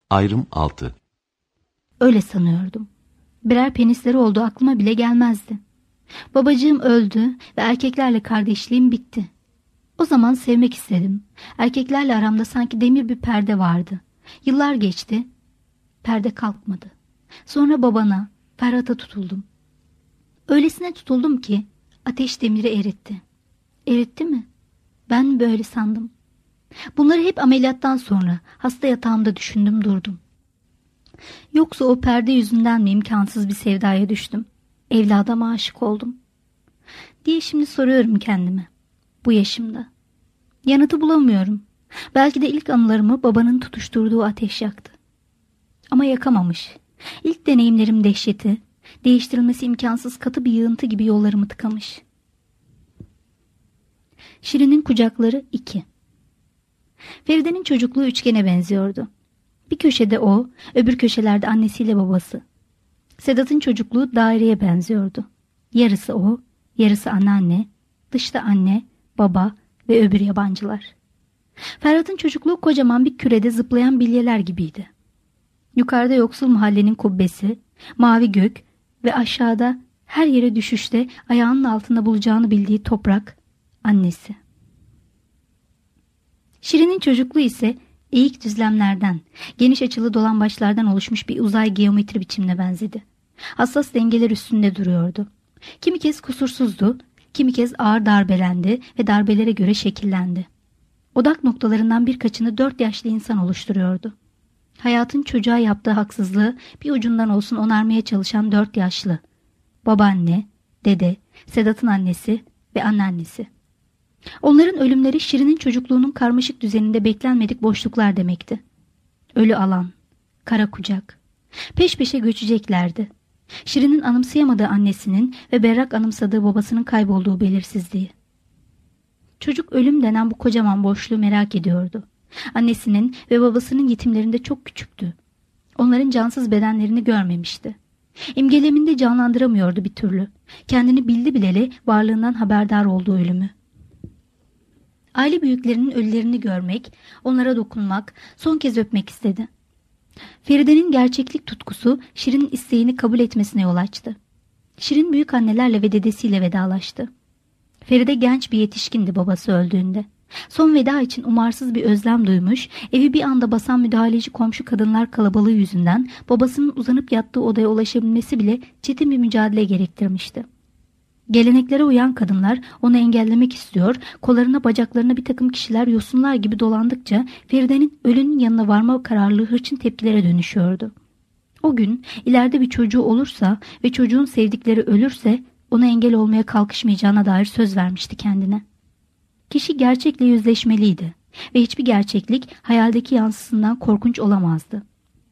Ayrım 6. Öyle sanıyordum. Birer penisleri olduğu aklıma bile gelmezdi. Babacığım öldü ve erkeklerle kardeşliğim bitti. O zaman sevmek istedim. Erkeklerle aramda sanki demir bir perde vardı. Yıllar geçti. Perde kalkmadı. Sonra babana, Ferhat'a tutuldum. Öylesine tutuldum ki ateş demiri eritti. Eritti mi? Ben böyle sandım. Bunları hep ameliyattan sonra hasta yatağımda düşündüm durdum. Yoksa o perde yüzünden mi imkansız bir sevdaya düştüm? Evladıma aşık oldum diye şimdi soruyorum kendime. Bu yaşımda. Yanıtı bulamıyorum. Belki de ilk anılarımı babanın tutuşturduğu ateş yaktı. Ama yakamamış. İlk deneyimlerim dehşeti, değiştirilmesi imkansız katı bir yığıntı gibi yollarımı tıkamış. Şirin'in kucakları 2. Feride'nin çocukluğu üçgene benziyordu. Bir köşede o, öbür köşelerde annesiyle babası. Sedat'ın çocukluğu daireye benziyordu. Yarısı o, yarısı anneanne, dışta anne, baba ve öbür yabancılar. Ferhat'ın çocukluğu kocaman bir kürede zıplayan bilyeler gibiydi. Yukarıda yoksul mahallenin kubbesi, mavi gök ve aşağıda her yere düşüşte ayağının altında bulacağını bildiği toprak, annesi. Şirin'in çocukluğu ise eğik düzlemlerden, geniş açılı dolambaçlardan oluşmuş bir uzay geometri biçimine benzedi. Hassas dengeler üstünde duruyordu. Kimi kez kusursuzdu, kimi kez ağır darbelendi ve darbelere göre şekillendi. Odak noktalarından birkaçını 4 yaşlı insan oluşturuyordu. Hayatın çocuğa yaptığı haksızlığı bir ucundan olsun onarmaya çalışan 4 yaşlı. Babaanne, dede, Sedat'ın annesi ve anneannesi. Onların ölümleri Şirin'in çocukluğunun karmaşık düzeninde beklenmedik boşluklar demekti. Ölü alan, kara kucak. Peş peşe göçeceklerdi. Şirin'in anımsayamadığı annesinin ve berrak anımsadığı babasının kaybolduğu belirsizliği. Çocuk ölüm denen bu kocaman boşluğu merak ediyordu. Annesinin ve babasının yetimlerinde çok küçüktü. Onların cansız bedenlerini görmemişti. İmgeleminde canlandıramıyordu bir türlü. Kendini bildi bileli varlığından haberdar olduğu ölümü. Aile büyüklerinin ölülerini görmek, onlara dokunmak, son kez öpmek istedi. Feride'nin gerçeklik tutkusu Şirin'in isteğini kabul etmesine yol açtı. Şirin büyük annelerle ve dedesiyle vedalaştı. Feride genç bir yetişkindi babası öldüğünde. Son veda için umarsız bir özlem duymuş, evi bir anda basan müdahaleci komşu kadınlar kalabalığı yüzünden babasının uzanıp yattığı odaya ulaşabilmesi bile çetin bir mücadele gerektirmişti. Geleneklere uyan kadınlar onu engellemek istiyor, kollarına bacaklarına bir takım kişiler yosunlar gibi dolandıkça Feride'nin ölünün yanına varma kararlılığı hırçın tepkilere dönüşüyordu. O gün ileride bir çocuğu olursa ve çocuğun sevdikleri ölürse ona engel olmaya kalkışmayacağına dair söz vermişti kendine. Kişi gerçekle yüzleşmeliydi ve hiçbir gerçeklik hayaldeki yansısından korkunç olamazdı.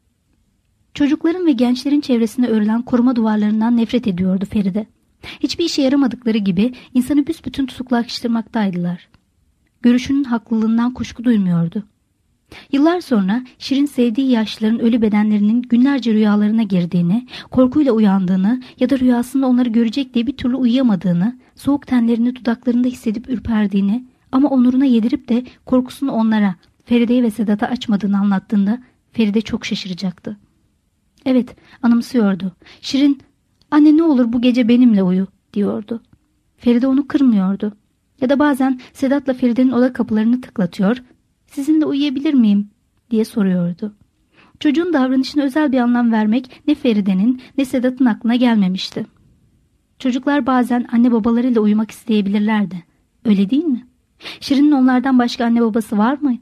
Çocukların ve gençlerin çevresinde örülen koruma duvarlarından nefret ediyordu Feride. Hiçbir işe yaramadıkları gibi insanı büsbütün tutuklaştırmaktaydılar. Görüşünün haklılığından kuşku duymuyordu. Yıllar sonra Şirin sevdiği yaşlıların ölü bedenlerinin günlerce rüyalarına girdiğini, korkuyla uyandığını ya da rüyasında onları görecek diye bir türlü uyuyamadığını, soğuk tenlerini dudaklarında hissedip ürperdiğini ama onuruna yedirip de korkusunu onlara, Feride'ye ve Sedat'a açmadığını anlattığında Feride çok şaşıracaktı. Evet, anımsıyordu. Şirin, "Anne ne olur bu gece benimle uyu," diyordu. Feride onu kırmıyordu. Ya da bazen Sedat'la Feride'nin oda kapılarını tıklatıyor, "Sizinle uyuyabilir miyim?" diye soruyordu. Çocuğun davranışına özel bir anlam vermek ne Feride'nin ne Sedat'ın aklına gelmemişti. Çocuklar bazen anne babalarıyla uyumak isteyebilirlerdi. Öyle değil mi? Şirin'in onlardan başka anne babası var mı?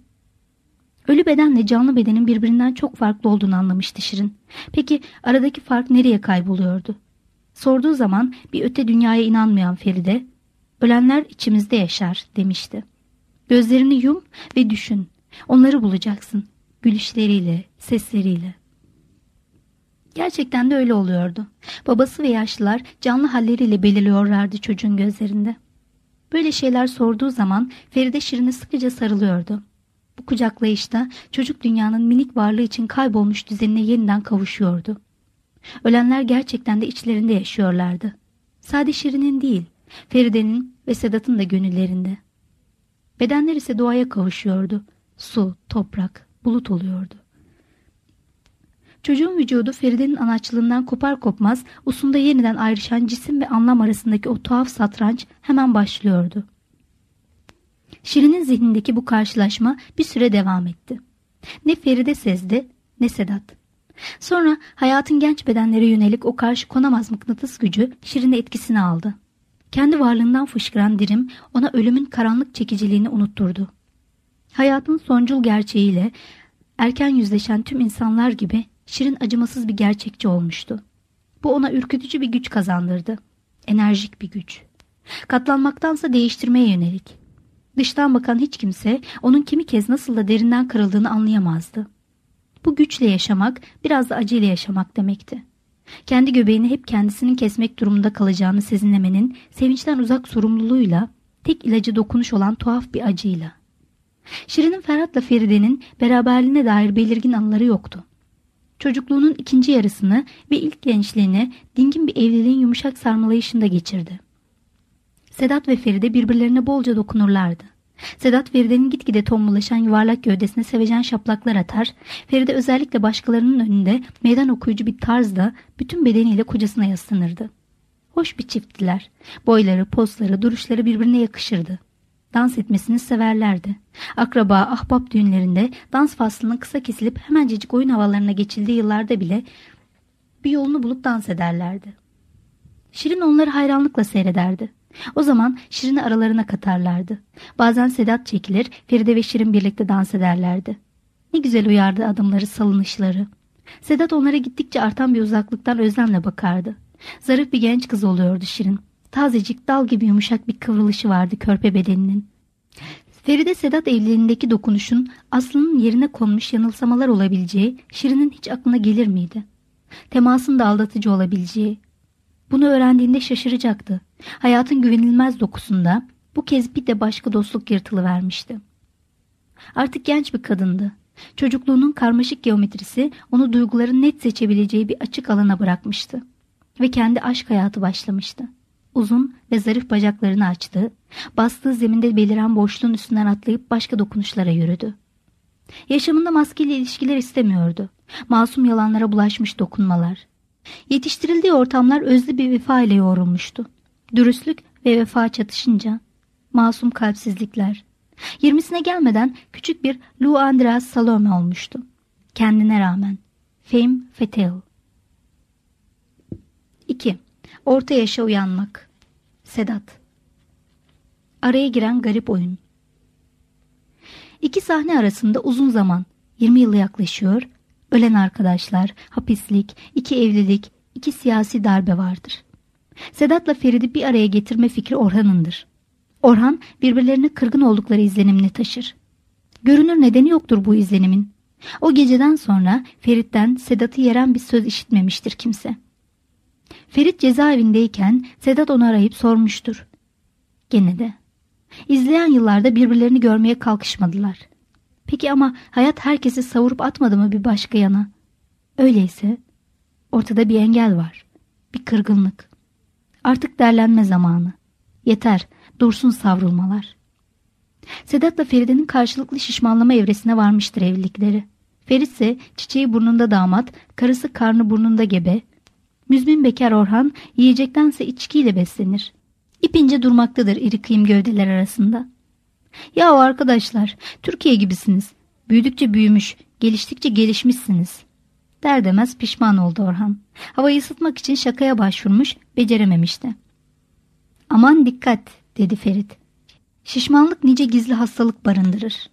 Ölü bedenle canlı bedenin birbirinden çok farklı olduğunu anlamıştı Şirin. Peki aradaki fark nereye kayboluyordu? Sorduğu zaman bir öte dünyaya inanmayan Feride, "Ölenler içimizde yaşar," demişti. "Gözlerini yum ve düşün. Onları bulacaksın. Gülüşleriyle, sesleriyle." Gerçekten de öyle oluyordu. Babası ve yaşlılar canlı halleriyle belirliyorlardı çocuğun gözlerinde. Böyle şeyler sorduğu zaman Feride Şirin'e sıkıca sarılıyordu. Bu kucaklayışta çocuk dünyanın minik varlığı için kaybolmuş düzenine yeniden kavuşuyordu. Ölenler gerçekten de içlerinde yaşıyorlardı. Sadece Şirin'in değil, Feride'nin ve Sedat'ın da gönüllerinde. Bedenler ise doğaya kavuşuyordu. Su, toprak, bulut oluyordu. Çocuğun vücudu Feride'nin anaçlığından kopar kopmaz usunda yeniden ayrışan cisim ve anlam arasındaki o tuhaf satranç hemen başlıyordu. Şirin'in zihnindeki bu karşılaşma bir süre devam etti. Ne Feride sezdi ne Sedat. Sonra hayatın genç bedenlere yönelik o karşı konamaz mıknatıs gücü Şirin'i etkisine aldı. Kendi varlığından fışkıran dirim ona ölümün karanlık çekiciliğini unutturdu. Hayatın soncul gerçeğiyle erken yüzleşen tüm insanlar gibi Şirin acımasız bir gerçekçi olmuştu. Bu ona ürkütücü bir güç kazandırdı. Enerjik bir güç. Katlanmaktansa değiştirmeye yönelik. Dıştan bakan hiç kimse onun kimi kez nasıl da derinden kırıldığını anlayamazdı. Bu güçle yaşamak biraz da acıyla yaşamak demekti. Kendi göbeğini hep kendisinin kesmek durumunda kalacağını sezinlemenin sevinçten uzak sorumluluğuyla, tek ilacı dokunuş olan tuhaf bir acıyla. Şirin'in Ferhat'la Feride'nin beraberliğine dair belirgin anıları yoktu. Çocukluğunun ikinci yarısını ve ilk gençliğini dingin bir evliliğin yumuşak sarmalayışında geçirdi. Sedat ve Feride birbirlerine bolca dokunurlardı. Sedat Feride'nin gitgide tombulaşan yuvarlak gövdesine sevecen şaplaklar atar, Feride özellikle başkalarının önünde meydan okuyucu bir tarzda bütün bedeniyle kocasına yaslanırdı. Hoş bir çifttiler. Boyları, pozları, duruşları birbirine yakışırdı. Dans etmesini severlerdi. Akraba, ahbap düğünlerinde dans faslının kısa kesilip hemencecik oyun havalarına geçildiği yıllarda bile bir yolunu bulup dans ederlerdi. Şirin onları hayranlıkla seyrederdi. O zaman Şirin'i aralarına katarlardı. Bazen Sedat çekilir, Feride ve Şirin birlikte dans ederlerdi. Ne güzel uyardı adımları, salınışları. Sedat onlara gittikçe artan bir uzaklıktan özlemle bakardı. Zarif bir genç kız oluyordu Şirin. Tazecik, dal gibi yumuşak bir kıvrılışı vardı körpe bedeninin. Feride Sedat evliliğindeki dokunuşun Aslı'nın yerine konmuş yanılsamalar olabileceği Şirin'in hiç aklına gelir miydi? Temasın da aldatıcı olabileceği. Bunu öğrendiğinde şaşıracaktı. Hayatın güvenilmez dokusunda bu kez bir de başka dostluk yırtılıvermişti. Artık genç bir kadındı. Çocukluğunun karmaşık geometrisi onu duyguların net seçebileceği bir açık alana bırakmıştı. Ve kendi aşk hayatı başlamıştı. Uzun ve zarif bacaklarını açtı, bastığı zeminde beliren boşluğun üstünden atlayıp başka dokunuşlara yürüdü. Yaşamında maskeli ilişkiler istemiyordu. Masum yalanlara bulaşmış dokunmalar. Yetiştirildiği ortamlar özlü bir vefa ile yoğrulmuştu. Dürüstlük ve vefa çatışınca masum kalpsizlikler. 20'sine gelmeden küçük bir Lou Andreas Salome olmuştu. Kendine rağmen. Femme fatale. 2. Orta yaşa uyanmak. Sedat. Araya giren garip oyun. İki sahne arasında uzun zaman, 20 yılı yaklaşıyor, ölen arkadaşlar, hapislik, 2 evlilik, 2 siyasi darbe vardır. Sedat'la Ferid'i bir araya getirme fikri Orhan'ındır. Orhan birbirlerine kırgın oldukları izlenimini taşır. Görünür nedeni yoktur bu izlenimin. O geceden sonra Ferit'ten Sedat'ı yeren bir söz işitmemiştir kimse. Ferit cezaevindeyken Sedat onu arayıp sormuştur. Gene de. İzleyen yıllarda birbirlerini görmeye kalkışmadılar. Peki ama hayat herkesi savurup atmadı mı bir başka yana? Öyleyse ortada bir engel var. Bir kırgınlık. Artık derlenme zamanı. Yeter, dursun savrulmalar. Sedat'la Feride'nin karşılıklı şişmanlama evresine varmıştır evlilikleri. Ferit ise çiçeği burnunda damat, karısı karnı burnunda gebe. Müzmin bekar Orhan yiyecektense içkiyle beslenir. İpince durmaktadır iri kıyım gövdeler arasında. Yahu arkadaşlar, Türkiye gibisiniz. Büyüdükçe büyümüş, geliştikçe gelişmişsiniz. Der demez pişman oldu Orhan. Havayı ısıtmak için şakaya başvurmuş, becerememişti. Aman dikkat, dedi Ferit. Şişmanlık nice gizli hastalık barındırır.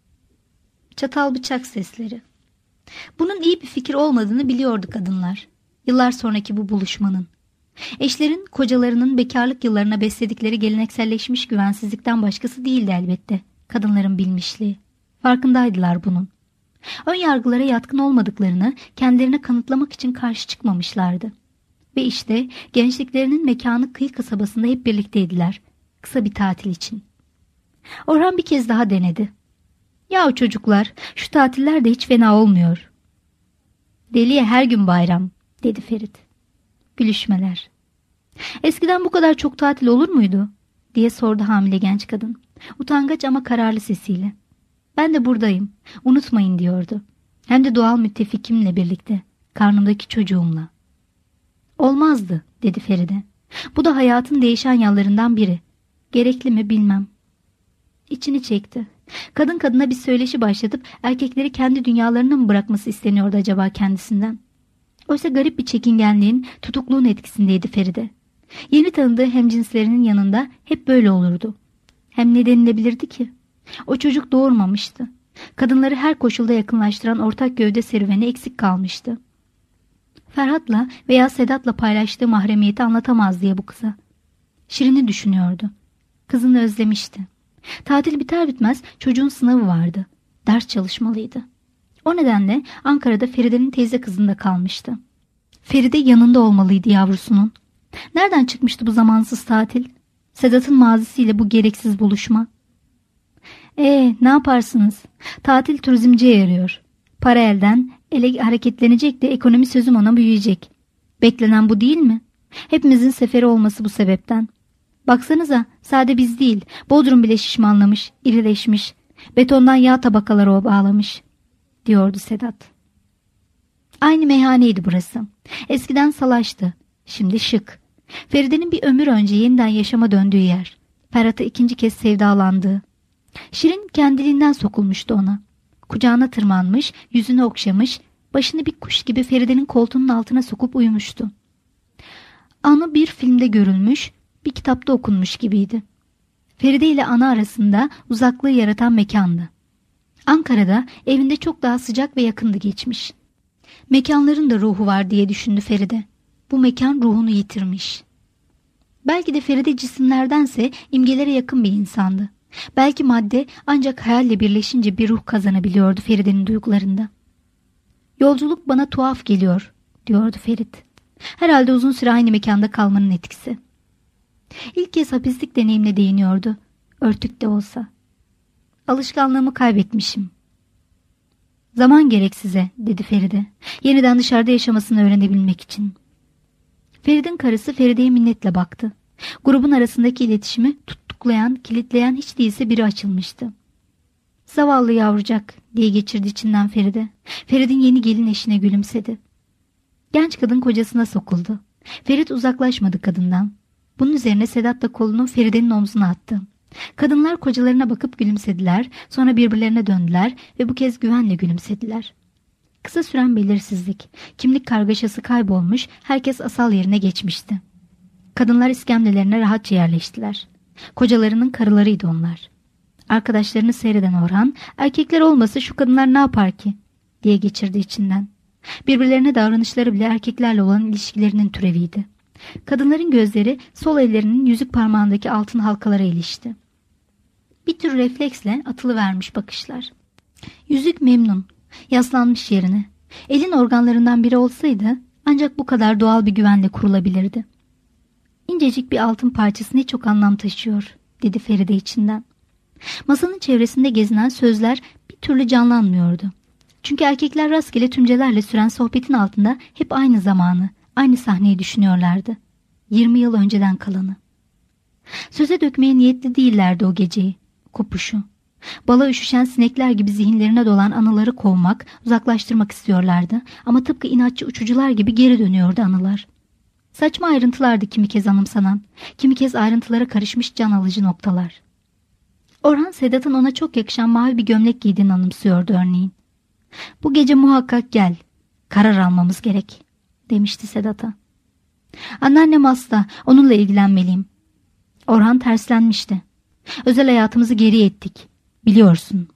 Çatal bıçak sesleri. Bunun iyi bir fikir olmadığını biliyordu kadınlar. Yıllar sonraki bu buluşmanın. Eşlerin kocalarının bekarlık yıllarına besledikleri gelenekselleşmiş güvensizlikten başkası değildi elbette. Kadınların bilmişliği. Farkındaydılar bunun. Ön yargılara yatkın olmadıklarını kendilerine kanıtlamak için karşı çıkmamışlardı. Ve işte gençliklerinin mekanı kıyı kasabasında hep birlikteydiler. Kısa bir tatil için. Orhan bir kez daha denedi. Yahu çocuklar, şu tatiller de hiç fena olmuyor. Deliye her gün bayram, dedi Ferit. Gülüşmeler. Eskiden bu kadar çok tatil olur muydu? Diye sordu hamile genç kadın. Utangaç ama kararlı sesiyle. Ben de buradayım. Unutmayın diyordu. Hem de doğal müttefikimle birlikte. karnımdaki çocuğumla. Olmazdı, dedi Feride. Bu da hayatın değişen yanlarından biri. Gerekli mi bilmem. İçini çekti. Kadın kadına bir söyleşi başlatıp erkekleri kendi dünyalarına mı bırakması isteniyordu acaba kendisinden? Oysa garip bir çekingenliğin, tutukluğun etkisindeydi Feride. Yeni tanıdığı hemcinslerinin yanında hep böyle olurdu. Hem ne denilebilirdi ki? O çocuk doğurmamıştı. Kadınları her koşulda yakınlaştıran ortak gövde serüveni eksik kalmıştı. Ferhat'la veya Sedat'la paylaştığı mahremiyeti anlatamaz diye bu kıza. Şirin'i düşünüyordu. Kızını özlemişti. Tatil biter bitmez çocuğun sınavı vardı. Ders çalışmalıydı. O nedenle Ankara'da Feride'nin teyze kızında kalmıştı. Feride yanında olmalıydı yavrusunun. Nereden çıkmıştı bu zamansız tatil? Sedat'ın mazisiyle bu gereksiz buluşma. Ne yaparsınız? Tatil turizmciye yarıyor. Para elden, ele hareketlenecek de ekonomi sözüm ona büyüyecek. Beklenen bu değil mi? Hepimizin seferi olması bu sebepten. Baksanıza, sade biz değil, Bodrum bile şişmanlamış, irileşmiş. Betondan yağ tabakaları o bağlamış, diyordu Sedat. Aynı meyhaneydi burası. Eskiden salaştı, şimdi şık. Feride'nin bir ömür önce yeniden yaşama döndüğü yer. Ferhat'a ikinci kez sevdalandığı. Şirin kendiliğinden sokulmuştu ona. Kucağına tırmanmış, yüzünü okşamış, başını bir kuş gibi Feride'nin koltuğunun altına sokup uyumuştu. Anı bir filmde görülmüş, bir kitapta okunmuş gibiydi. Feride ile ana arasında uzaklığı yaratan mekandı. Ankara'da evinde çok daha sıcak ve yakındı geçmiş. Mekanların da ruhu var diye düşündü Feride. Bu mekan ruhunu yitirmiş. Belki de Feride cisimlerdense imgelere yakın bir insandı. Belki madde ancak hayalle birleşince bir ruh kazanabiliyordu Feride'nin duygularında. Yolculuk bana tuhaf geliyor, diyordu Ferit. Herhalde uzun süre aynı mekanda kalmanın etkisi. İlk kez hapislik deneyimine değiniyordu, örtük de olsa. Alışkanlığımı kaybetmişim. Zaman gerek size, dedi Feride, yeniden dışarıda yaşamasını öğrenebilmek için. Ferit'in karısı Feride'ye minnetle baktı. Grubun arasındaki iletişimi tutuklayan, kilitleyen hiç değilse biri açılmıştı. Zavallı yavrucak, diye geçirdi içinden Feride. Ferit'in yeni gelin eşine gülümsedi. Genç kadın kocasına sokuldu. Ferit uzaklaşmadı kadından. Bunun üzerine Sedat da kolunu Feride'nin omzuna attı. Kadınlar kocalarına bakıp gülümsediler, sonra birbirlerine döndüler ve bu kez güvenle gülümsediler. Kısa süren belirsizlik, kimlik kargaşası kaybolmuş, herkes asal yerine geçmişti. Kadınlar iskemlelerine rahatça yerleştiler. Kocalarının karılarıydı onlar. Arkadaşlarını seyreden Orhan, erkekler olmasa şu kadınlar ne yapar ki, diye geçirdi içinden. Birbirlerine davranışları bile erkeklerle olan ilişkilerinin türeviydi. Kadınların gözleri sol ellerinin yüzük parmağındaki altın halkalara ilişti. Bir tür refleksle atılıvermiş bakışlar. Yüzük memnun, yaslanmış yerine. Elin organlarından biri olsaydı ancak bu kadar doğal bir güvenle kurulabilirdi. İncecik bir altın parçası ne çok anlam taşıyor, dedi Feride içinden. Masanın çevresinde gezinen sözler bir türlü canlanmıyordu. Çünkü erkekler rastgele tümcelerle süren sohbetin altında hep aynı zamanı, aynı sahneyi düşünüyorlardı. 20 yıl önceden kalanı. Söze dökmeye niyetli değillerdi o geceyi, kopuşu. Bala üşüşen sinekler gibi zihinlerine dolan anıları kovmak, uzaklaştırmak istiyorlardı. Ama tıpkı inatçı uçucular gibi geri dönüyordu anılar. Saçma ayrıntılardı kimi kez anımsanan, kimi kez ayrıntılara karışmış can alıcı noktalar. Orhan Sedat'ın ona çok yakışan mavi bir gömlek giydiğini anımsıyordu örneğin. Bu gece muhakkak gel, karar almamız gerek, demişti Sedat'a. Anneannem hasta, onunla ilgilenmeliyim. Orhan terslenmişti. Özel hayatımızı geri ettik, biliyorsun.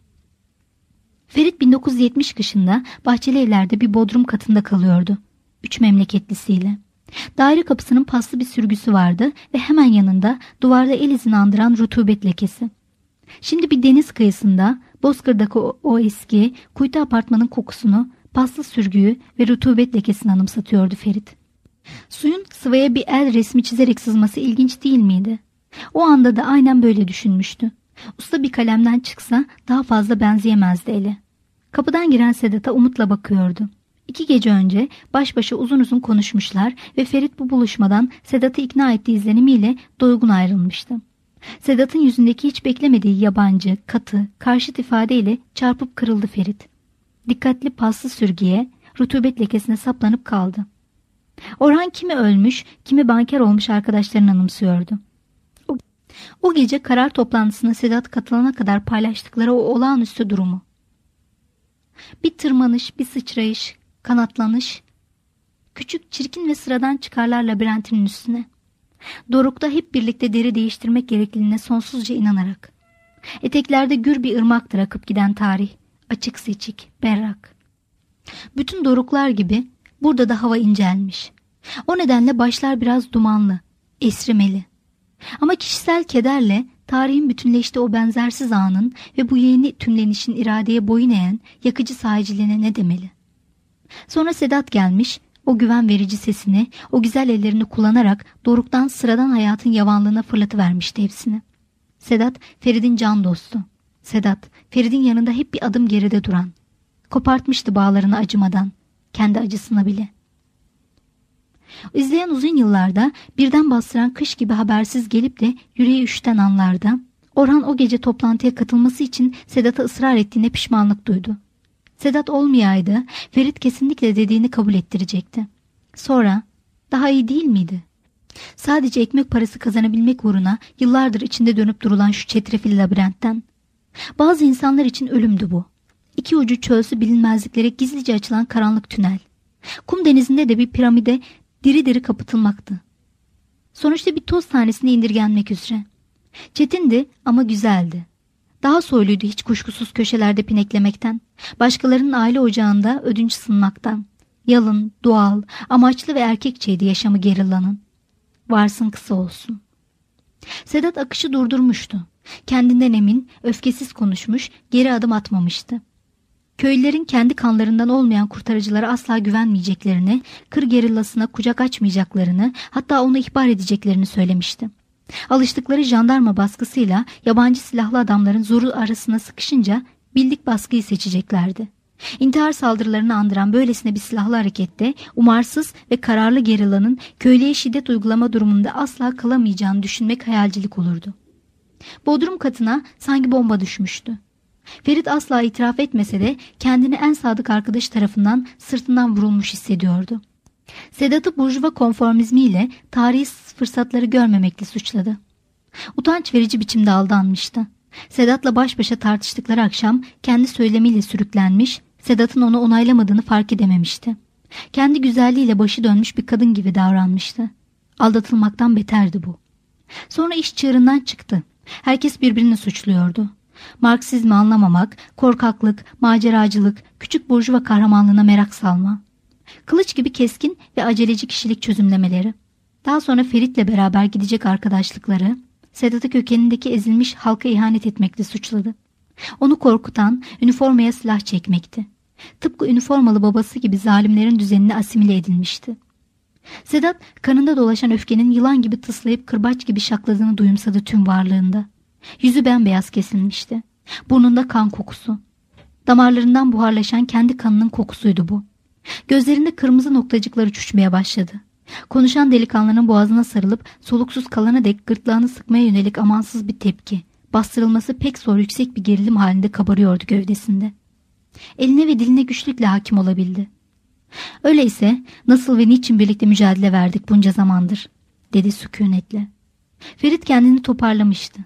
Ferit 1970 kışında bahçeli evlerde bir bodrum katında kalıyordu. 3 memleketlisiyle. Daire kapısının paslı bir sürgüsü vardı ve hemen yanında duvarda el izini andıran rutubet lekesi. Şimdi bir deniz kıyısında Bozkır'daki o eski kuytu apartmanın kokusunu, paslı sürgüyü ve rutubet lekesini anımsatıyordu Ferit. Suyun sıvaya bir el resmi çizerek sızması ilginç değil miydi? O anda da aynen böyle düşünmüştü. Usta bir kalemden çıksa daha fazla benzeyemezdi ele. Kapıdan giren Sedat'a umutla bakıyordu. 2 gece önce baş başa uzun uzun konuşmuşlar ve Ferit bu buluşmadan Sedat'ı ikna ettiği izlenimiyle doygun ayrılmıştı. Sedat'ın yüzündeki hiç beklemediği yabancı, katı, karşıt ifadeyle çarpıp kırıldı Ferit. Dikkatli paslı sürgüye, rutubet lekesine saplanıp kaldı. Orhan kimi ölmüş, kimi banker olmuş arkadaşlarını anımsıyordu. O gece karar toplantısına Sedat katılana kadar paylaştıkları o olağanüstü durumu. Bir tırmanış, bir sıçrayış, kanatlanış, küçük, çirkin ve sıradan çıkarlar labirentinin üstüne. Dorukta hep birlikte deri değiştirmek gerekliliğine sonsuzca inanarak. Eteklerde gür bir ırmaktır akıp giden tarih, açık seçik, berrak. Bütün doruklar gibi burada da hava incelmiş. O nedenle başlar biraz dumanlı, esrimeli. Ama kişisel kederle tarihin bütünleştiği o benzersiz anın ve bu yeni tümlenişin iradeye boyun eğen yakıcı sahiciliğine ne demeli? Sonra Sedat gelmiş, o güven verici sesini, o güzel ellerini kullanarak doruktan sıradan hayatın yavanlığına fırlatıvermişti hepsini. Sedat, Ferit'in can dostu. Sedat, Ferit'in yanında hep bir adım geride duran. Kopartmıştı bağlarını acımadan, kendi acısına bile. İzleyen uzun yıllarda birden bastıran kış gibi habersiz gelip de yüreği üşüten anlarda Orhan o gece toplantıya katılması için Sedat'a ısrar ettiğine pişmanlık duydu. Sedat olmayaydı, Ferit kesinlikle dediğini kabul ettirecekti. Sonra, daha iyi değil miydi? Sadece ekmek parası kazanabilmek uğruna yıllardır içinde dönüp durulan şu çetrefilli labirentten. Bazı insanlar için ölümdü bu. İki ucu çölsü bilinmezliklere gizlice açılan karanlık tünel. Kum denizinde de bir piramide diri diri kapatılmaktı. Sonuçta bir toz tanesine indirgenmek üzere. Çetindi ama güzeldi. Daha soyluydu hiç kuşkusuz köşelerde pineklemekten, başkalarının aile ocağında ödünç sınmaktan. Yalın, doğal, amaçlı ve erkekçeydi yaşamı gerillanın. Varsın kısa olsun. Sedat akışı durdurmuştu. Kendinden emin, öfkesiz konuşmuş, geri adım atmamıştı. Köylülerin kendi kanlarından olmayan kurtarıcılara asla güvenmeyeceklerini, kır gerillasına kucak açmayacaklarını, hatta onu ihbar edeceklerini söylemişti. Alıştıkları jandarma baskısıyla yabancı silahlı adamların zoru arasına sıkışınca bildik baskıyı seçeceklerdi. İntihar saldırılarını andıran böylesine bir silahlı harekette umarsız ve kararlı gerillanın köylüye şiddet uygulama durumunda asla kalamayacağını düşünmek hayalcilik olurdu. Bodrum katına sanki bomba düşmüştü. Ferit asla itiraf etmese de kendini en sadık arkadaşı tarafından sırtından vurulmuş hissediyordu. Sedat'ı burjuva konformizmiyle tarihi fırsatları görmemekle suçladı. Utanç verici biçimde aldanmıştı. Sedat'la baş başa tartıştıkları akşam kendi söylemiyle sürüklenmiş, Sedat'ın onu onaylamadığını fark edememişti. Kendi güzelliğiyle başı dönmüş bir kadın gibi davranmıştı. Aldatılmaktan beterdi bu. Sonra iş çığırından çıktı. Herkes birbirini suçluyordu. Marksizmi anlamamak, korkaklık, maceracılık, küçük burjuva kahramanlığına merak salma. Kılıç gibi keskin ve aceleci kişilik çözümlemeleri. Daha sonra Ferit'le beraber gidecek arkadaşlıkları, Sedat'ı kökenindeki ezilmiş halka ihanet etmekle suçladı. Onu korkutan üniformaya silah çekmekti. Tıpkı üniformalı babası gibi zalimlerin düzenine asimile edilmişti. Sedat kanında dolaşan öfkenin yılan gibi tıslayıp kırbaç gibi şakladığını duyumsadı tüm varlığında. Yüzü bembeyaz kesilmişti. Burnunda kan kokusu. Damarlarından buharlaşan kendi kanının kokusuydu bu. Gözlerinde kırmızı noktacıklar uçuşmaya başladı. Konuşan delikanlının boğazına sarılıp soluksuz kalana dek gırtlağını sıkmaya yönelik amansız bir tepki. Bastırılması pek zor yüksek bir gerilim halinde kabarıyordu gövdesinde. Eline ve diline güçlükle hakim olabildi. Öyleyse nasıl ve niçin birlikte mücadele verdik bunca zamandır, dedi sükunetle. Ferit kendini toparlamıştı.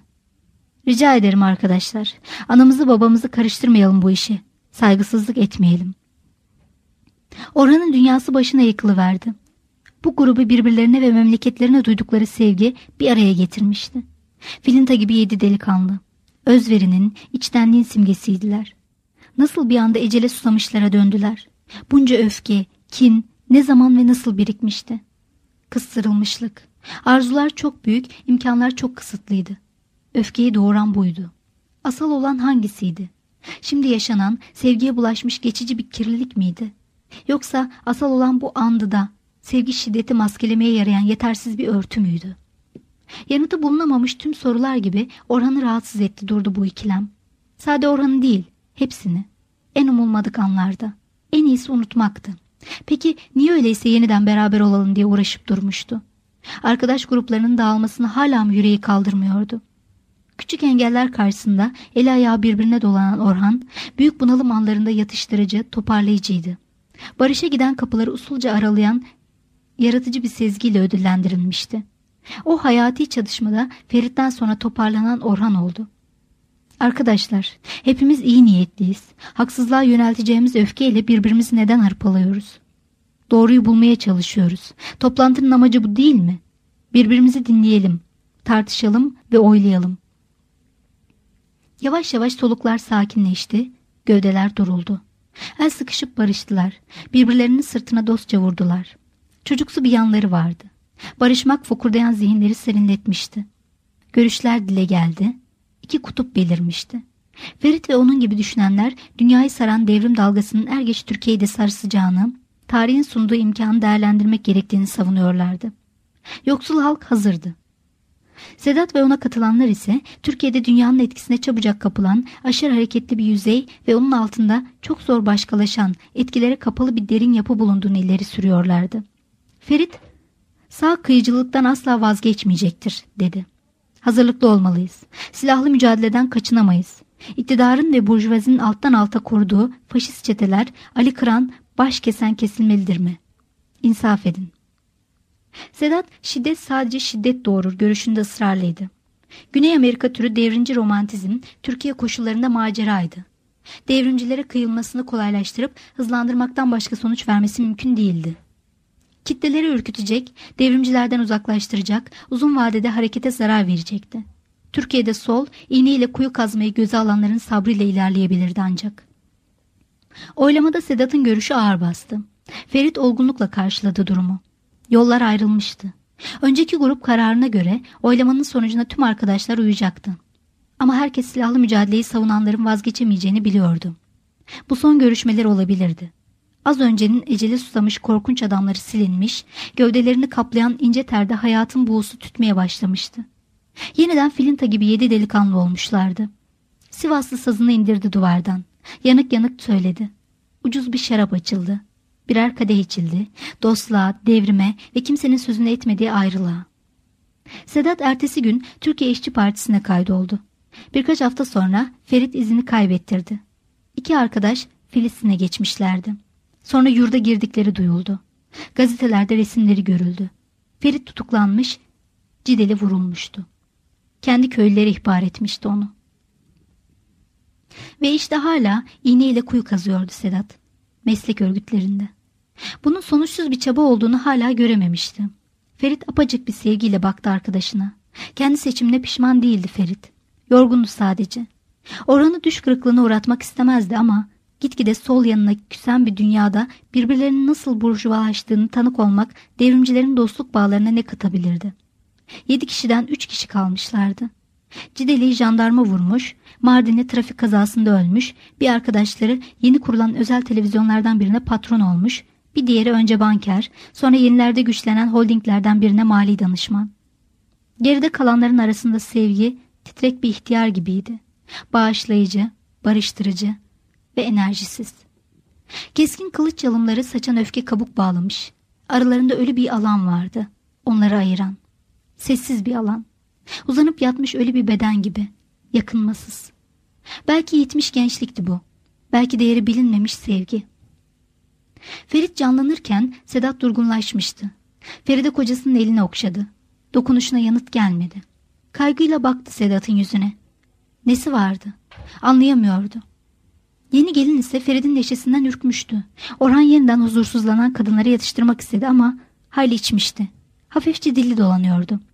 Rica ederim arkadaşlar, anamızı babamızı karıştırmayalım bu işe, saygısızlık etmeyelim. Orhan'ın dünyası başına yıkılıverdi. Bu grubu birbirlerine ve memleketlerine duydukları sevgi bir araya getirmişti. Filinta gibi 7 delikanlı. Özverinin, içtenliğin simgesiydiler. Nasıl bir anda ecele susamışlara döndüler. Bunca öfke, kin, ne zaman ve nasıl birikmişti. Kıstırılmışlık. Arzular çok büyük, imkanlar çok kısıtlıydı. Öfkeyi doğuran buydu. Asal olan hangisiydi? Şimdi yaşanan, sevgiye bulaşmış geçici bir kirlilik miydi? Yoksa asal olan bu andı da, sevgi şiddeti maskelemeye yarayan yetersiz bir örtü müydü? Yanıtı bulunamamış tüm sorular gibi Orhan'ı rahatsız etti durdu bu ikilem. Sade Orhan'ı değil, hepsini. En umulmadık anlarda. En iyisi unutmaktı. Peki niye öyleyse yeniden beraber olalım diye uğraşıp durmuştu? Arkadaş gruplarının dağılmasını hala mı yüreği kaldırmıyordu? Küçük engeller karşısında eli ayağı birbirine dolanan Orhan, büyük bunalım anlarında yatıştırıcı, toparlayıcıydı. Barışa giden kapıları usulca aralayan yaratıcı bir sezgiyle ödüllendirilmişti. O hayati çatışmada Ferit'ten sonra toparlanan Orhan oldu. Arkadaşlar, hepimiz iyi niyetliyiz. Haksızlığa yönelteceğimiz öfkeyle birbirimizi neden hırpalıyoruz? Doğruyu bulmaya çalışıyoruz. Toplantının amacı bu değil mi? Birbirimizi dinleyelim, tartışalım ve oylayalım. Yavaş yavaş soluklar sakinleşti, gövdeler duruldu. El sıkışıp barıştılar. Birbirlerinin sırtına dostça vurdular. Çocuksu bir yanları vardı. Barışmak fokurdayan zihinleri serinletmişti. Görüşler dile geldi. İki kutup belirmişti. Ferit ve onun gibi düşünenler dünyayı saran devrim dalgasının er geç Türkiye'yi de sarsacağını, tarihin sunduğu imkanı değerlendirmek gerektiğini savunuyorlardı. Yoksul halk hazırdı. Sedat ve ona katılanlar ise Türkiye'de dünyanın etkisine çabucak kapılan aşırı hareketli bir yüzey ve onun altında çok zor başkalaşan, etkilere kapalı bir derin yapı bulunduğunu ileri sürüyorlardı. Ferit, sağ kıyıcılıktan asla vazgeçmeyecektir, dedi. Hazırlıklı olmalıyız. Silahlı mücadeleden kaçınamayız. İktidarın ve burjuvazinin alttan alta koruduğu faşist çeteler Ali Kıran baş kesen kesilmelidir mi? İnsaf edin. Sedat, şiddet sadece şiddet doğurur görüşünde ısrarlıydı. Güney Amerika türü devrimci romantizm Türkiye koşullarında maceraydı. Devrimcilere kıyılmasını kolaylaştırıp hızlandırmaktan başka sonuç vermesi mümkün değildi. Kitleleri ürkütecek, devrimcilerden uzaklaştıracak, uzun vadede harekete zarar verecekti. Türkiye'de sol, iğneyle kuyu kazmayı göze alanların sabrıyla ilerleyebilirdi ancak. Oylamada Sedat'ın görüşü ağır bastı. Ferit olgunlukla karşıladı durumu. Yollar ayrılmıştı. Önceki grup kararına göre oylamanın sonucuna tüm arkadaşlar uyacaktı. Ama herkes silahlı mücadeleyi savunanların vazgeçemeyeceğini biliyordu. Bu son görüşmeler olabilirdi. Az öncenin eceli susamış korkunç adamları silinmiş, gövdelerini kaplayan ince terde hayatın buğusu tütmeye başlamıştı. Yeniden filinta gibi 7 delikanlı olmuşlardı. Sivaslı sazını indirdi duvardan. Yanık yanık söyledi. Ucuz bir şarap açıldı. Birer kadeh içildi. Dostluğa, devrime ve kimsenin sözünü etmediği ayrılığa. Sedat ertesi gün Türkiye İşçi Partisi'ne kaydoldu. Birkaç hafta sonra Ferit izini kaybettirdi. İki arkadaş Filistin'e geçmişlerdi. Sonra yurda girdikleri duyuldu. Gazetelerde resimleri görüldü. Ferit tutuklanmış, Cideli vurulmuştu. Kendi köylüleri ihbar etmişti onu. Ve işte hala iğneyle kuyu kazıyordu Sedat. Meslek örgütlerinde. Bunun sonuçsuz bir çaba olduğunu hala görememişti. Ferit apacık bir sevgiyle baktı arkadaşına. Kendi seçimine pişman değildi Ferit. Yorgundu sadece. Orhan'ı düş kırıklığına uğratmak istemezdi ama gitgide sol yanına küsen bir dünyada birbirlerinin nasıl burjuvalaştığını tanık olmak devrimcilerin dostluk bağlarına ne katabilirdi? 7 kişiden 3 kişi kalmışlardı. Cideli'yi jandarma vurmuş, Mardin'de trafik kazasında ölmüş, bir arkadaşları yeni kurulan özel televizyonlardan birine patron olmuş, bir diğeri önce banker, sonra yenilerde güçlenen holdinglerden birine mali danışman. Geride kalanların arasında sevgi, titrek bir ihtiyar gibiydi. Bağışlayıcı, barıştırıcı ve enerjisiz. Keskin kılıç yalımları saçan öfke kabuk bağlamış. Aralarında ölü bir alan vardı, onları ayıran. Sessiz bir alan. Uzanıp yatmış ölü bir beden gibi. Yakınmasız. Belki yitmiş gençlikti bu. Belki değeri bilinmemiş sevgi. Ferit canlanırken Sedat durgunlaşmıştı. Feride kocasının elini okşadı. Dokunuşuna yanıt gelmedi. Kaygıyla baktı Sedat'ın yüzüne. Nesi vardı? Anlayamıyordu. Yeni gelin ise Ferit'in neşesinden ürkmüştü. Orhan yeniden huzursuzlanan kadınları yatıştırmak istedi ama hayli içmişti. Hafifçe dili dolanıyordu.